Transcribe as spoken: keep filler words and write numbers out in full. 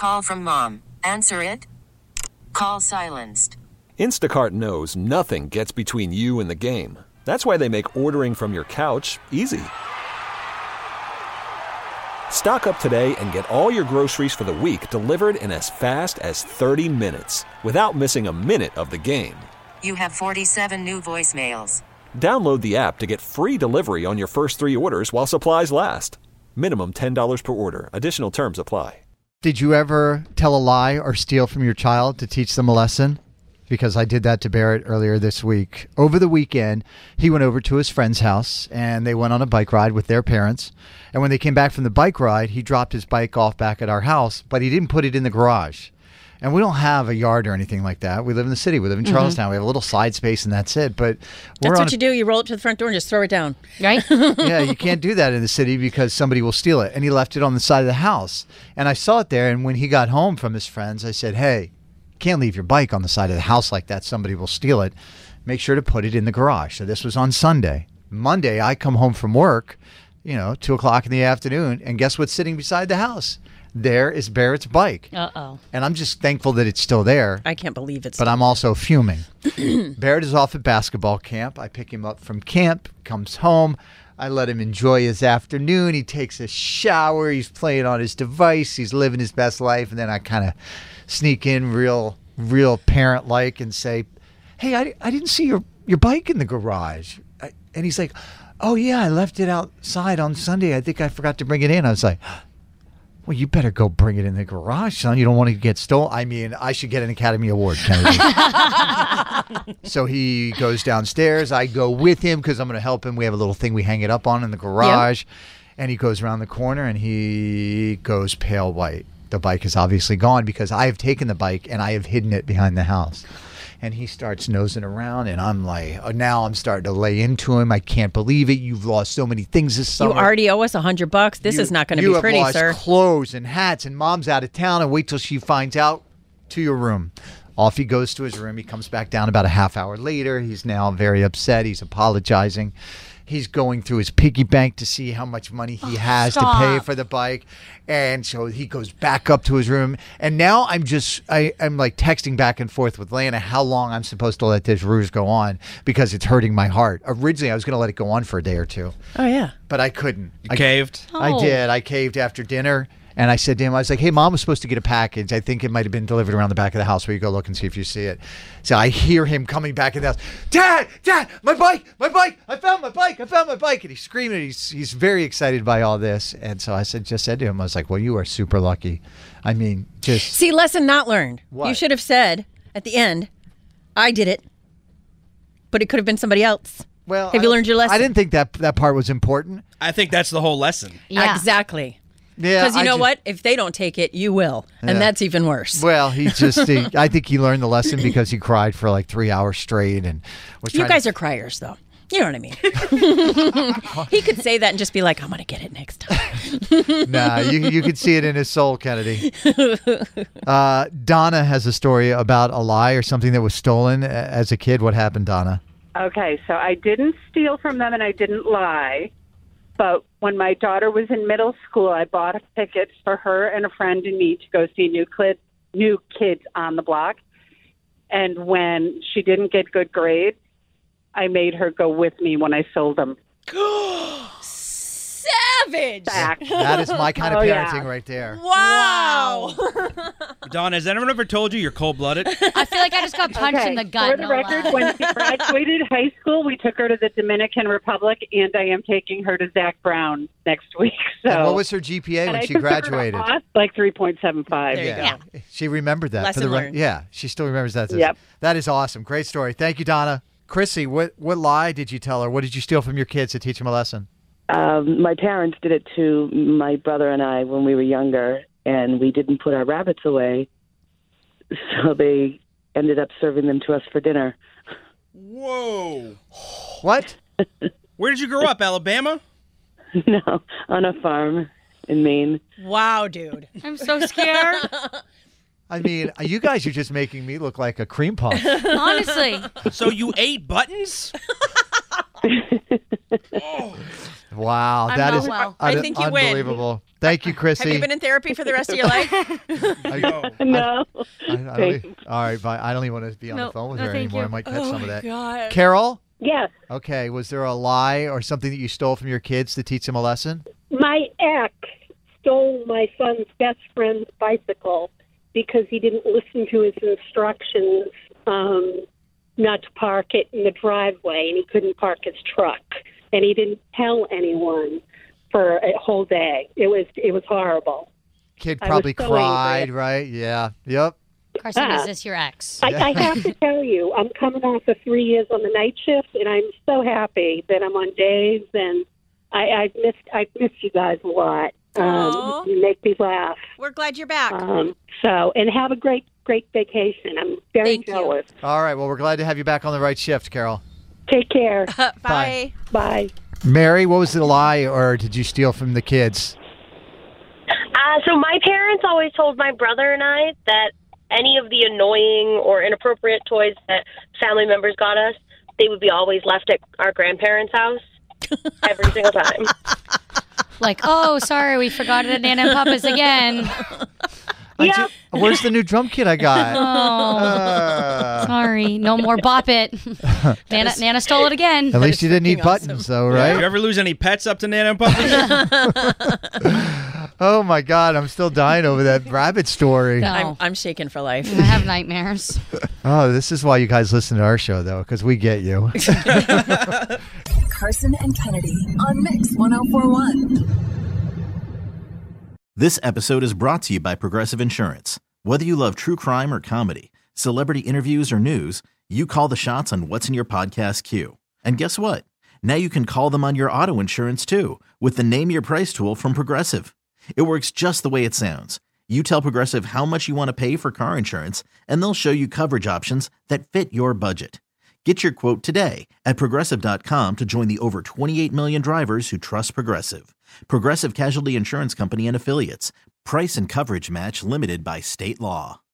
Call from mom. Answer it. Call silenced. Instacart knows nothing gets between you and the game. That's why they make ordering from your couch easy. Stock up today and get all your groceries for the week delivered in as fast as thirty minutes without missing a minute of the game. You have forty-seven new voicemails. Download the app to get free delivery on your first three orders while supplies last. Minimum ten dollars per order. Additional terms apply. Did you ever tell a lie or steal from your child to teach them a lesson? Because I did that to Barrett earlier this week. Over the weekend, he went over to his friend's house, and they went on a bike ride with their parents. And when they came back from the bike ride, he dropped his bike off back at our house, but he didn't put it in the garage. And we don't have a yard or anything like that. We live in the city. We live in mm-hmm. Charlestown. We have a little side space, and that's it. But we're That's on what a, you do. You roll up to the front door and just throw it down, right? Yeah, you can't do that in the city because somebody will steal it. And he left it on the side of the house. And I saw it there, and when he got home from his friends, I said, hey, you can't leave your bike on the side of the house like that. Somebody will steal it. Make sure to put it in the garage. So this was on Sunday. Monday, I come home from work, you know, two o'clock in the afternoon, and guess what's sitting beside the house? There is Barrett's bike. Uh-oh. And I'm just thankful that it's still there. I can't believe it's But I'm also fuming. Barrett is off at basketball camp. I pick him up from camp, comes home. I let him enjoy his afternoon. He takes a shower. He's playing on his device. He's living his best life. And then I kind of sneak in real, real parent-like and say, hey, I, I didn't see your, your bike in the garage. I, and he's like, oh, yeah, I left it outside on Sunday. I think I forgot to bring it in. I was like, well, you better go bring it in the garage, son. You don't want to get stolen. I mean, I should get an Academy Award, Kennedy. So he goes downstairs. I go with him because I'm going to help him. We have a little thing we hang it up on in the garage. Yep. And he goes around the corner, and he goes pale white. The bike is obviously gone because I have taken the bike, and I have hidden it behind the house. And he starts nosing around, and I'm like, oh, now I'm starting to lay into him. I can't believe it. You've lost so many things this summer. You already owe us a hundred bucks. This you, is not going to be pretty, you have sir. lost clothes and hats, and mom's out of town, and wait till she finds out. To your room. Off he goes to his room. He comes back down about a half hour later. He's now very upset. He's apologizing. He's going through his piggy bank to see how much money he oh, has stop. to pay for the bike. And so he goes back up to his room. And now I'm just, I, I'm like texting back and forth with Lana how long I'm supposed to let this ruse go on because it's hurting my heart. Originally, I was going to let it go on for a day or two. Oh, yeah. But I couldn't. You I, caved? I oh. did. I caved after dinner. And I said to him, I was like, hey, mom was supposed to get a package. I think it might have been delivered around the back of the house where you go look and see if you see it. So I hear him coming back in the house. Dad, Dad, my bike, my bike. I found my bike. I found my bike. And he's screaming. He's he's very excited by all this. And so I said, just said to him, I was like, well, you are super lucky. I mean, just. See, lesson not learned. What? You should have said at the end, I did it, but it could have been somebody else. Well, have you I, learned your lesson? I didn't think that that part was important. I think that's the whole lesson. Yeah. Exactly. Yeah, because you I know just, what? If they don't take it, you will. And yeah. that's even worse. Well, he just, he, I think he learned the lesson because he cried for like three hours straight. And was You guys to... are criers, though. You know what I mean? He could say that and just be like, I'm going to get it next time. Nah, you, you could see it in his soul, Kennedy. Uh, Donna has a story about a lie or something that was stolen as a kid. What happened, Donna? Okay, so I didn't steal from them and I didn't lie. But when my daughter was in middle school, I bought tickets for her and a friend and me to go see New, Cl- New Kids on the Block. And when she didn't get good grades, I made her go with me when I sold them. Savage! Back. That is my kind of oh, parenting yeah. right there. Wow! Dawn, has anyone ever told you you're cold-blooded? I feel like I just got punched okay. in the gut. For the no record, lie. when she graduated high school, we took her to the Dominican Republic, and I am taking her to Zach Brown next week. So, and what was her G P A and when I she took her to graduated? Austin, like three point seven five. There you yeah. go. She remembered that. Lesson for the re- learned. Yeah, she still remembers that. Yep. That is awesome. Great story. Thank you, Donna. Chrissy, what, what lie did you tell her? What did you steal from your kids to teach them a lesson? Um, my parents did it to my brother and I when we were younger, and we didn't put our rabbits away, so they ended up serving them to us for dinner. Whoa. What? Where did you grow up, Alabama? No, on a farm in Maine. Wow, dude. I'm so scared. I mean, you guys are just making me look like a cream puff. Honestly. So you ate buttons? Oh. Wow, I'm that not is well. un- I think you win. unbelievable. Thank you, Chrissy. Have you been in therapy for the rest of your life? No. No. I, I don't even, all right, bye. I don't even want to be on No, the phone with no, her thank anymore. you. I might catch oh some of my that. God. Carol? Yes, Okay, was there a lie or something that you stole from your kids to teach them a lesson? my ex stole my son's best friend's bicycle because he didn't listen to his instructions um, not to park it in the driveway, and he couldn't park his truck. And he didn't tell anyone for a whole day. It was it was horrible. Kid I was probably so cried, angry. right? Yeah. Yep. Carson, Ah. is this your ex? I, I have to tell you, I'm coming off of three years on the night shift, and I'm so happy that I'm on days, and I, I missed I missed you guys a lot. Aw. Um, you make me laugh. We're glad you're back. Um, so, and have a great great vacation. I'm very Thank you. jealous. All right, well, we're glad to have you back on the right shift, Carol. Take care. Bye. Bye. Mary, what was the lie or did you steal from the kids? Uh, so my parents always told my brother and I that any of the annoying or inappropriate toys that family members got us, they would be always left at our grandparents' house every single time. Like, oh, sorry, we forgot it at Nana and Papa's again. I Yeah. ju- where's the new drum kit I got? Oh, Uh, sorry. No more Bop It. Nana, Nana stole it again. at least you didn't need freaking awesome. buttons, though, You right? ever lose any pets up to Nana and Papa's? Oh, my God. I'm still dying over that rabbit story. No. I'm, I'm shaking for life. I have nightmares. Oh, this is why you guys listen to our show, though, because we get you. Carson and Kennedy on Mix one oh four one. This episode is brought to you by Progressive Insurance. Whether you love true crime or comedy, celebrity interviews or news, you call the shots on what's in your podcast queue. And guess what? Now you can call them on your auto insurance too with the Name Your Price tool from Progressive. It works just the way it sounds. You tell Progressive how much you want to pay for car insurance, and they'll show you coverage options that fit your budget. Get your quote today at Progressive dot com to join the over twenty-eight million drivers who trust Progressive. Progressive Casualty Insurance Company and Affiliates. Price and coverage match limited by state law.